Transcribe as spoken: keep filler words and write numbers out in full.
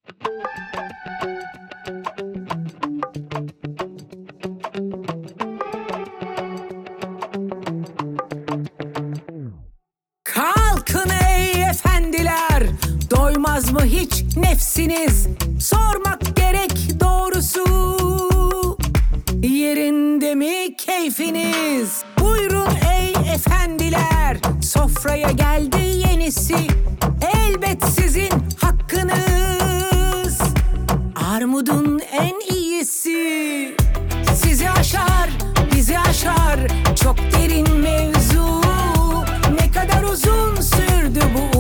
Kalkın ey efendiler, doymaz mı hiç nefsiniz? Sormak gerek doğrusu, yerinde mi keyfiniz? Buyurun ey efendiler, sofraya geldi yenisi. Elbet sizin hakkınız, armudun en iyisi. Sizi aşar, bizi aşar, çok derin mevzu. Ne kadar uzun sürdü bu